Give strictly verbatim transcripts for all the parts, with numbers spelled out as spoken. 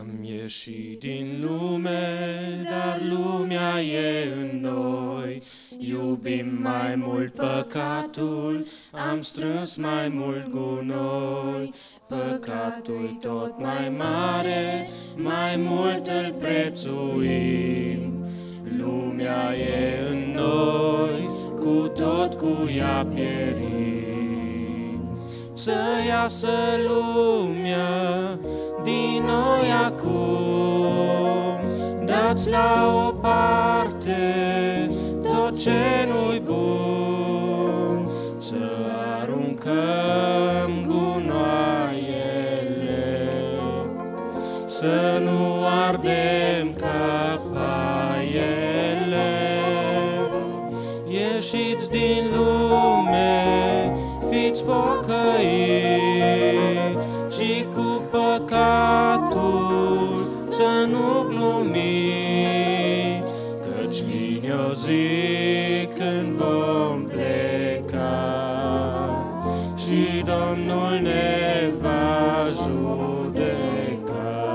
Am ieșit din lume, dar lumea e în noi. Iubim mai mult păcatul, am strâns mai mult gunoi. Păcatul tot mai mare, mai mult îl prețuim. Lumea e în noi, cu tot cu ea pierim. Să iasă lumea din noi acum, dați la o parte tot ce nu-i bun, să aruncăm gunoaiele, să nu ardem ca paiele. Ieșiți din lume, fiți pocăiți și cu păcatul să nu glumiți, căci vine o zi când vom pleca și Domnul ne va judeca.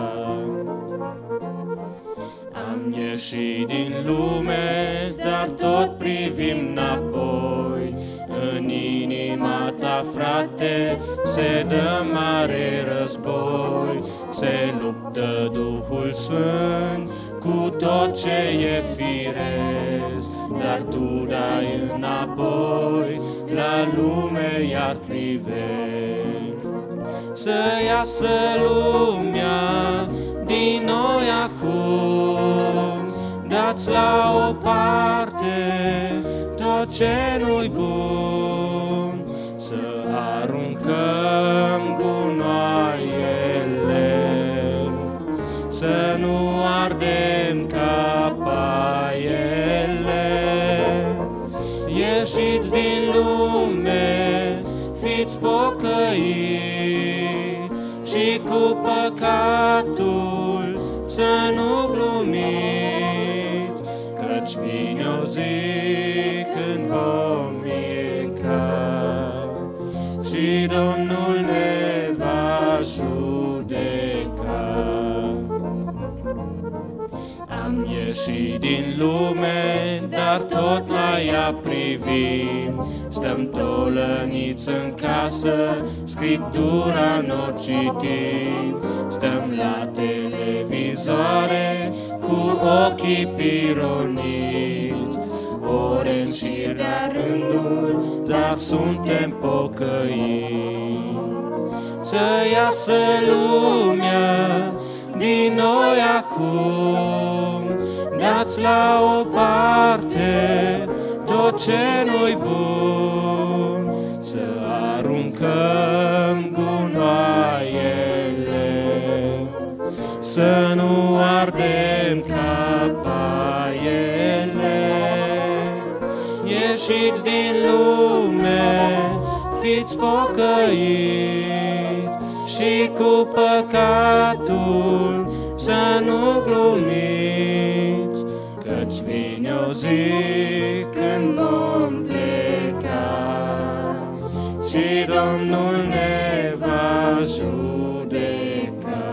Am ieșit din lume, dar tot privim înapoi. În inima ta, frate, se dă mare război. Se luptă Duhul Sfânt cu tot ce e firesc, dar tu dai înapoi, la lume iar privești. Să iasă lumea din noi acum, dați la o parte tot ce nu-i bun, să aruncăm gunoaiele, să nu ardem ca paiele. Ieșiți din lume, fiți pocăiți și cu păcatul să nu glumiți, căci vine o zi când vom ieca și Domnul ne va judeca. Am ieșit din lume, dar tot la ea privim. Stăm tolăniți în casă, Scriptura n-o citim. Stăm la televizoare cu ochii pironiți, ore în șir de rânduri, dar suntem pocăiți. Să iasă lumea din noi acum, dați la o parte tot ce nu-i bun, să aruncăm gunoaiele, să nu ardem ca paiele. Ieșiți din lume, fiți pocăiți și cu păcatul să nu glumiți, căci vine o zi când vom pleca și Domnul ne va judeca.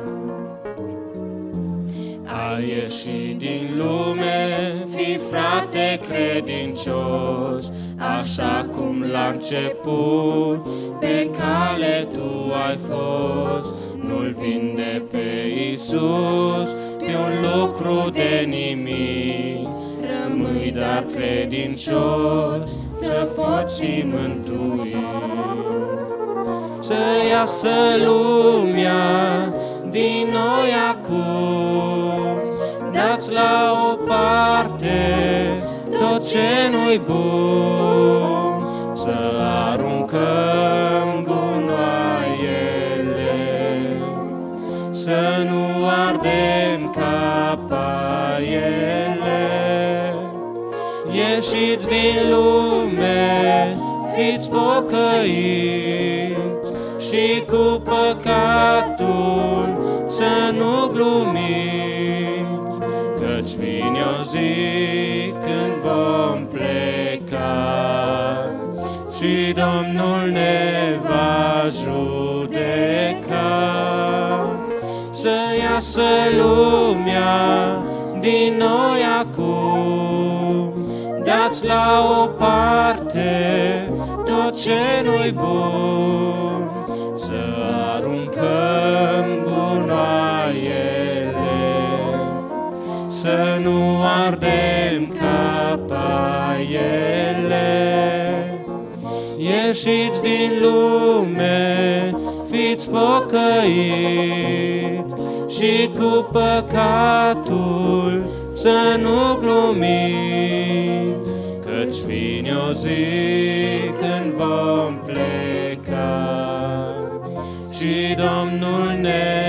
Ai ieșit din lume, fii frate credincios, așa cum la început pe cale tu ai fost. Nu-L vinde pe Iisus pe un lucru de nimic, rămâi dar credincios să poți fi mântuit. Să iasă lumea din noi acum, dați la o parte tot ce nu-i bun, să aruncăm gunoaiele, să nu ardem ca paiele. Ieșiți din lume, fiți pocăiți și cu păcatul să nu glumiți, căci vine o zi când vom pleca și Domnul ne va judeca. Să iasă lumea din noi acum. Dați la o parte tot ce nu-i bun, să aruncăm gunoaiele, să nu ardem ca paiele. Ieșiți din lume, fiți pocăiți și cu păcatul să nu glumiți, căci vine o zi când vom pleca și Domnul ne